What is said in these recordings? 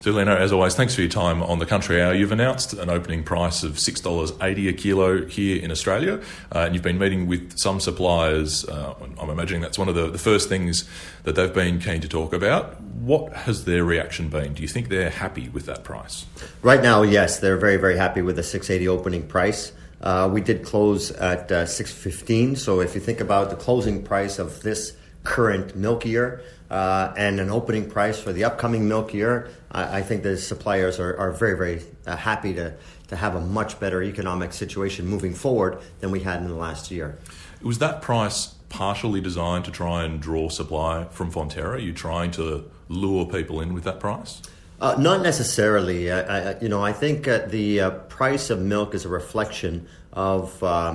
So, Leno, as always, thanks for your time on the Country Hour. You've announced an opening price of $6.80 a kilo here in Australia, and you've been meeting with some suppliers. I'm imagining that's one of the first things that they've been keen to talk about. What has their reaction been? Do you think they're happy with that price? Right now, yes, they're very, very happy with the $6.80 opening price. We did close at $6.15, so if you think about the closing price of this current milk year and an opening price for the upcoming milk year, I think the suppliers are very, very happy to have a much better economic situation moving forward than we had in the last year. Was that price partially designed to try and draw supply from Fonterra? Are you trying to lure people in with that price? Not necessarily. I think the price of milk is a reflection of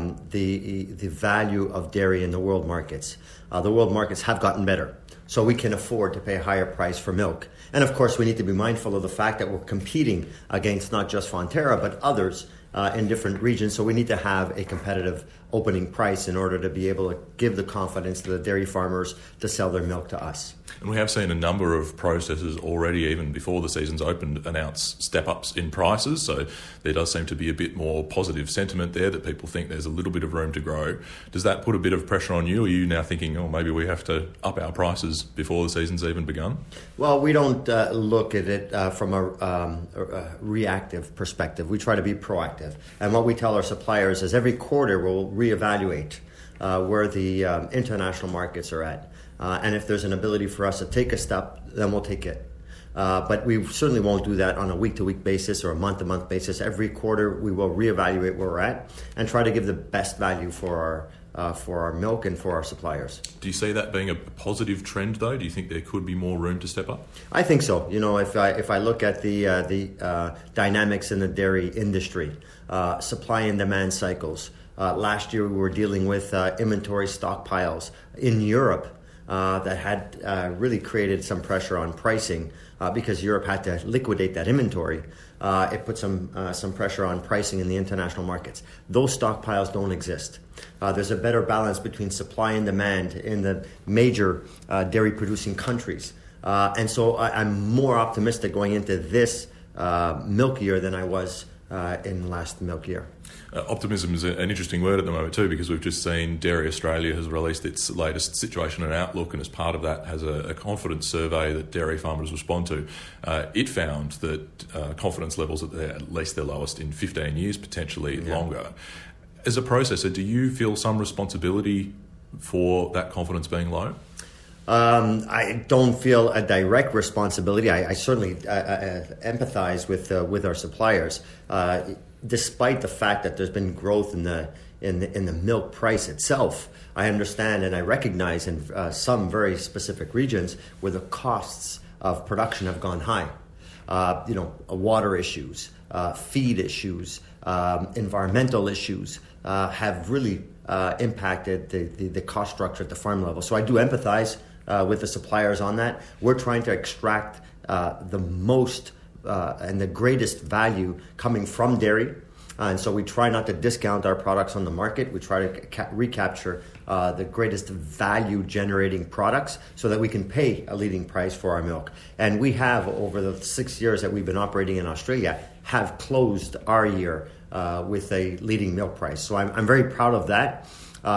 the value of dairy in the world markets. The world markets have gotten better, so we can afford to pay a higher price for milk. And of course, we need to be mindful of the fact that we're competing against not just Fonterra, but others in different regions. So we need to have a competitive opening price in order to be able to give the confidence to the dairy farmers to sell their milk to us. And we have seen a number of processors already, even before the season's opened, announce step-ups in prices. So there does seem to be a bit more positive sentiment there that people think there's a little bit of room to grow. Does that put a bit of pressure on you? Or are you now thinking, maybe we have to up our prices before the season's even begun? Well, we don't look at it from a reactive perspective. We try to be proactive. And what we tell our suppliers is every quarter we'll reevaluate where the international markets are at. And if there's an ability for us to take a step, then we'll take it. But we certainly won't do that on a week-to-week basis or a month-to-month basis. Every quarter we will reevaluate where we're at and try to give the best value for our milk and for our suppliers. Do you see that being a positive trend, though? Do you think there could be more room to step up? I think so. If I look at the dynamics in the dairy industry, supply and demand cycles. Last year we were dealing with inventory stockpiles in Europe that had really created some pressure on pricing because Europe had to liquidate that inventory. It put some pressure on pricing in the international markets. Those stockpiles don't exist. There's a better balance between supply and demand in the major dairy producing countries. And so I'm more optimistic going into this milk year than I was in last milk year. Optimism is an interesting word at the moment too, because we've just seen Dairy Australia has released its latest situation and outlook, and as part of that has a confidence survey that dairy farmers respond to. It found that confidence levels are at least their lowest in 15 years, potentially longer. As a processor, do you feel some responsibility for that confidence being low? I don't feel a direct responsibility. I certainly empathize with our suppliers. Despite the fact that there's been growth in the milk price itself, I understand and I recognize in some very specific regions where the costs of production have gone high. Water issues, feed issues, environmental issues have really impacted the cost structure at the farm level. So I do empathize with the suppliers on that. We're trying to extract the most and the greatest value coming from dairy. And so we try not to discount our products on the market. We try to recapture the greatest value generating products so that we can pay a leading price for our milk. And we have, over the 6 years that we've been operating in Australia, have closed our year with a leading milk price. So I'm very proud of that.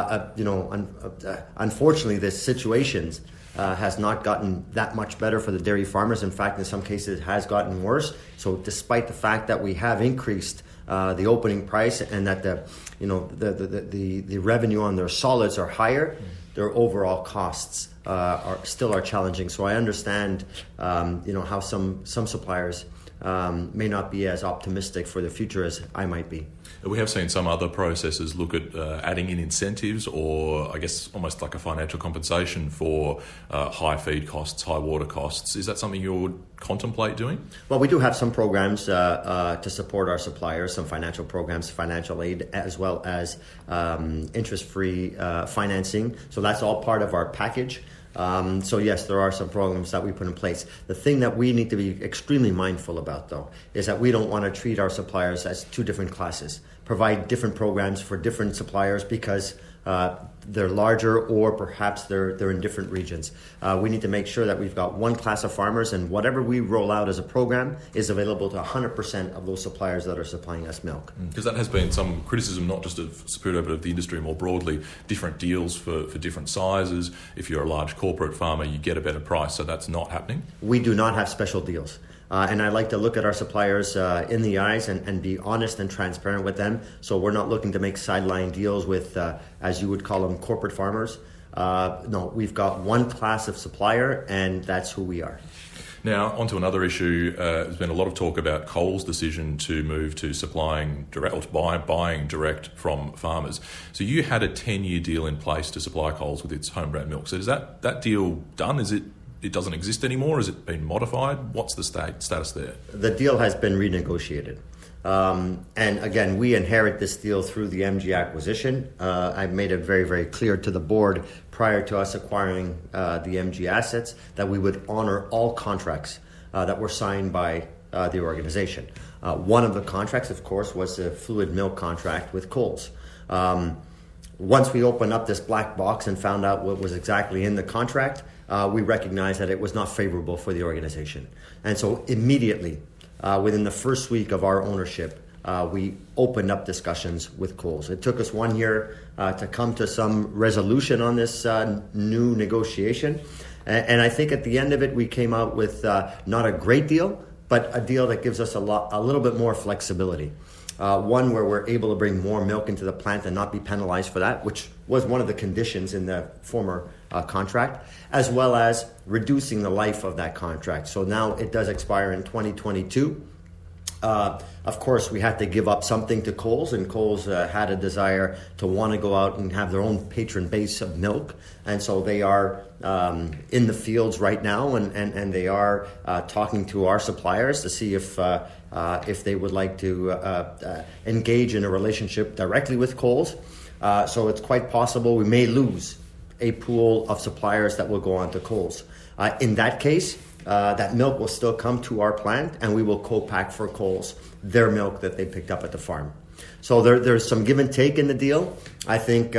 Unfortunately, this situation has not gotten that much better for the dairy farmers. In fact, in some cases, it has gotten worse. So despite the fact that we have increased the opening price and that the revenue on their solids are higher, their overall costs are challenging. So I understand how some suppliers may not be as optimistic for the future as I might be. We have seen some other processors look at adding in incentives or, I guess, almost like a financial compensation for high feed costs, high water costs. Is that something you would contemplate doing? Well, we do have some programs to support our suppliers, some financial programs, financial aid, as well as interest-free financing. So that's all part of our package. So yes, there are some programs that we put in place. The thing that we need to be extremely mindful about, though, is that we don't want to treat our suppliers as two different classes, provide different programs for different suppliers because they're larger or perhaps they're in different regions. We need to make sure that we've got one class of farmers, and whatever we roll out as a program is available to 100% of those suppliers that are supplying us milk. Because that has been some criticism, not just of Saputo, but of the industry more broadly. Different deals for different sizes. If you're a large corporate farmer, you get a better price, so that's not happening? We do not have special deals. And I like to look at our suppliers in the eyes and be honest and transparent with them. So we're not looking to make sideline deals with, as you would call them, corporate farmers. No, we've got one class of supplier, and that's who we are. Now, onto another issue. There's been a lot of talk about Coles' decision to move to supplying direct, or to buying direct from farmers. So you had a 10-year deal in place to supply Coles with its home brand milk. So is that deal done? It doesn't exist anymore? Has it been modified? What's the status there? The deal has been renegotiated. And again, we inherit this deal through the MG acquisition. I've made it very, very clear to the board prior to us acquiring the MG assets that we would honor all contracts that were signed by the organization. One of the contracts, of course, was the fluid milk contract with Coles. Once we opened up this black box and found out what was exactly in the contract, we recognized that it was not favorable for the organization. And so immediately, within the first week of our ownership, we opened up discussions with Coles. It took us 1 year to come to some resolution on this new negotiation. And I think at the end of it, we came out with not a great deal, but a deal that gives us a little bit more flexibility. One where we're able to bring more milk into the plant and not be penalized for that, which was one of the conditions in the former contract, as well as reducing the life of that contract. So now it does expire in 2022. Of course, we had to give up something to Coles, and Coles had a desire to want to go out and have their own patron base of milk. And so they are in the fields right now, and they are talking to our suppliers to see if they would like to engage in a relationship directly with Coles. So it's quite possible we may lose a pool of suppliers that will go on to Coles. In that case, that milk will still come to our plant, and we will co-pack for Coles their milk that they picked up at the farm. So there's some give and take in the deal. I think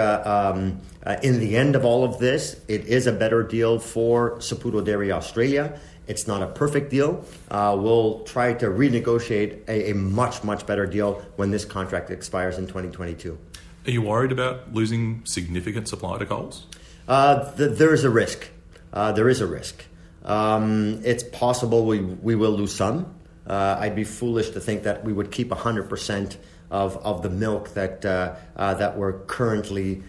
in the end of all of this, it is a better deal for Saputo Dairy Australia. It's not a perfect deal. We'll try to renegotiate a much, much better deal when this contract expires in 2022. Are you worried about losing significant supply to Coles? There is a risk. It's possible we will lose some. I'd be foolish to think that we would keep 100% of the milk that we're currently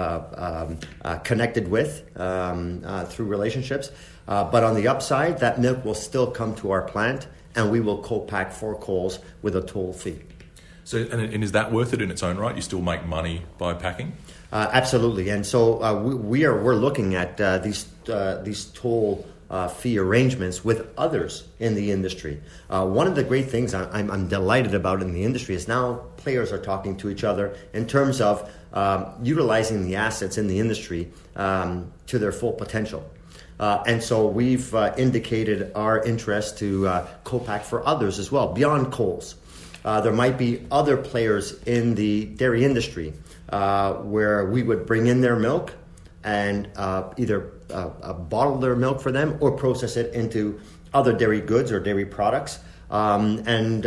connected with through relationships. But on the upside, that milk will still come to our plant, and we will co-pack for Coles with a toll fee. So, and is that worth it in its own right? You still make money by packing? Absolutely, and so we're looking at these toll fee arrangements with others in the industry. One of the great things I'm delighted about in the industry is now players are talking to each other in terms of utilizing the assets in the industry to their full potential. And so we've indicated our interest to co-pack for others as well, beyond Coles. There might be other players in the dairy industry where we would bring in their milk and either bottle their milk for them or process it into other dairy goods or dairy products. And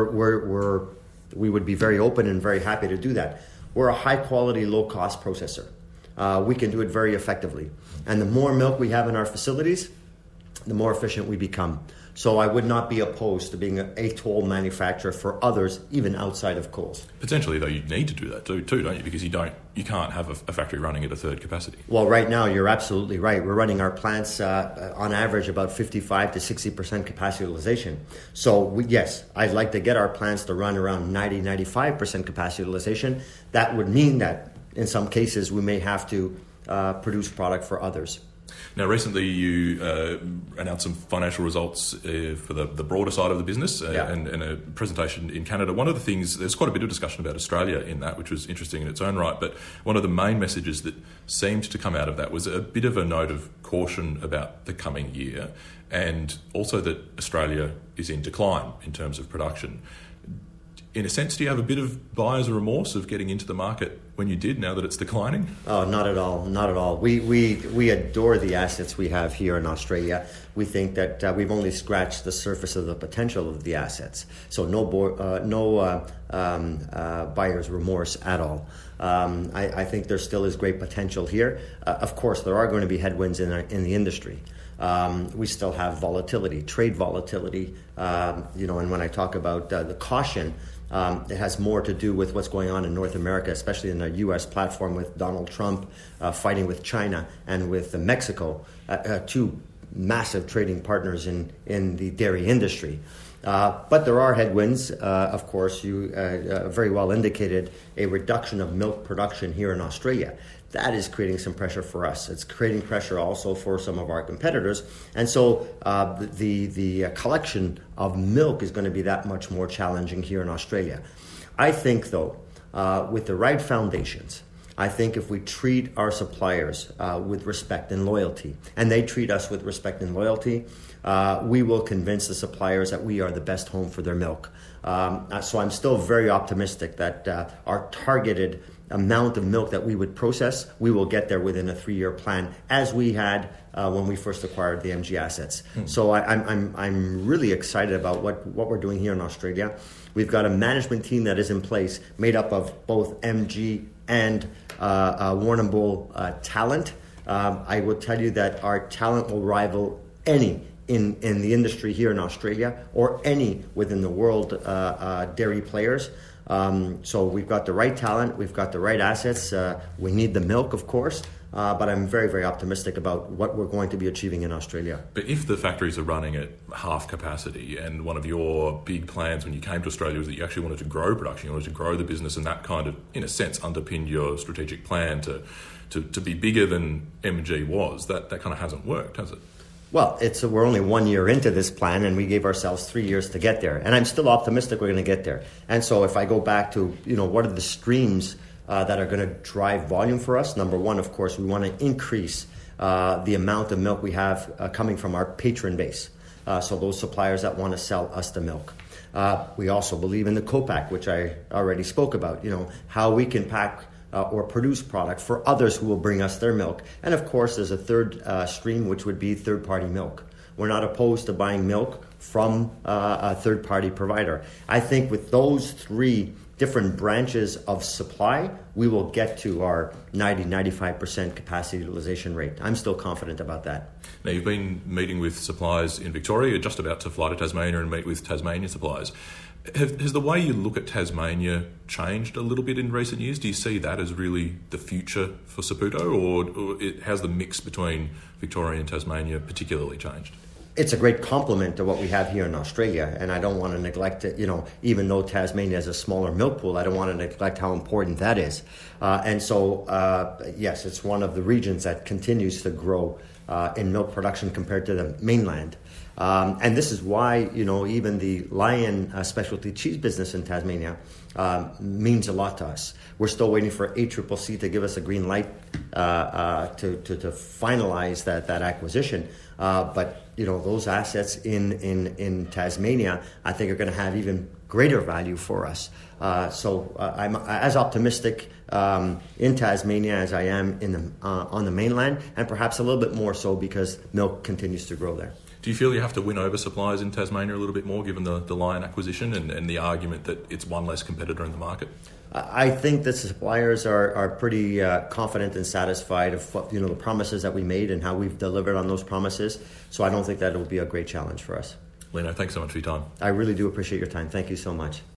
we would be very open and very happy to do that. We're a high-quality, low-cost processor. We can do it very effectively. And the more milk we have in our facilities, the more efficient we become. So I would not be opposed to being a toll manufacturer for others, even outside of Coles. Potentially, though, you need to do that too, don't you? Because you can't have a factory running at a third capacity. Well, right now, you're absolutely right. We're running our plants on average about 55 to 60% capacity utilization. So yes, I'd like to get our plants to run around 90, 95% capacity utilization. That would mean that in some cases we may have to produce product for others. Now, recently you announced some financial results for the broader side of the business and a presentation in Canada. One of the things, there's quite a bit of discussion about Australia in that, which was interesting in its own right, but one of the main messages that seemed to come out of that was a bit of a note of caution about the coming year, and also that Australia is in decline in terms of production. in a sense, do you have a bit of buyer's remorse of getting into the market when you did, now that it's declining? Oh, not at all. Not at all. We adore the assets we have here in Australia. We think that we've only scratched the surface of the potential of the assets. So no buyer's remorse at all. I think there still is great potential here. Of course, there are going to be headwinds in the industry. We still have volatility, trade volatility, and when I talk about the caution, it has more to do with what's going on in North America, especially in the U.S. platform with Donald Trump fighting with China and with Mexico, two massive trading partners in the dairy industry. But there are headwinds. Of course, you very well indicated a reduction of milk production here in Australia. That is creating some pressure for us. It's creating pressure also for some of our competitors. And so the collection of milk is going to be that much more challenging here in Australia. I think, though, with the right foundations, I think if we treat our suppliers with respect and loyalty, and they treat us with respect and loyalty, we will convince the suppliers that we are the best home for their milk. So I'm still very optimistic that our targeted amount of milk that we would process, we will get there within a 3-year plan, as we had when we first acquired the MG assets. So I'm really excited about what we're doing here in Australia. We've got a management team that is in place, made up of both MG and Warrnambool talent. I will tell you that our talent will rival any in the industry here in Australia, or any within the world dairy players. So we've got the right talent, we've got the right assets. We need the milk, of course, but I'm very, very optimistic about what we're going to be achieving in Australia. But if the factories are running at half capacity, and one of your big plans when you came to Australia was that you actually wanted to grow production, you wanted to grow the business, and that kind of, in a sense, underpinned your strategic plan to be bigger than MG was, that kind of hasn't worked, has it? Well, we're only 1 year into this plan, and we gave ourselves 3 years to get there. And I'm still optimistic we're going to get there. And so if I go back to, what are the streams that are going to drive volume for us? Number one, of course, we want to increase the amount of milk we have coming from our patron base. So those suppliers that want to sell us the milk. We also believe in the co-pack, which I already spoke about, how we can pack or produce product for others who will bring us their milk. And of course, there's a third stream, which would be third-party milk. We're not opposed to buying milk from a third-party provider. I think with those three different branches of supply, we will get to our 90-95% capacity utilization rate. I'm still confident about that. Now, you've been meeting with suppliers in Victoria. You're just about to fly to Tasmania and meet with Tasmania suppliers. Has the way you look at Tasmania changed a little bit in recent years? Do you see that as really the future for Saputo, or has the mix between Victoria and Tasmania particularly changed? It's a great complement to what we have here in Australia, and I don't want to neglect it. Even though Tasmania has a smaller milk pool, I don't want to neglect how important that is. And so, yes, it's one of the regions that continues to grow in milk production compared to the mainland. And this is why, even the Lion specialty cheese business in Tasmania means a lot to us. We're still waiting for ACCC to give us a green light to finalize that acquisition. But those assets in Tasmania, I think, are going to have even greater value for us. So I'm as optimistic in Tasmania as I am on the mainland, and perhaps a little bit more so because milk continues to grow there. Do you feel you have to win over suppliers in Tasmania a little bit more, given the Lion acquisition and the argument that it's one less competitor in the market? I think that suppliers are pretty confident and satisfied of what, the promises that we made and how we've delivered on those promises. So I don't think that it will be a great challenge for us. Lino, thanks so much for your time. I really do appreciate your time. Thank you so much.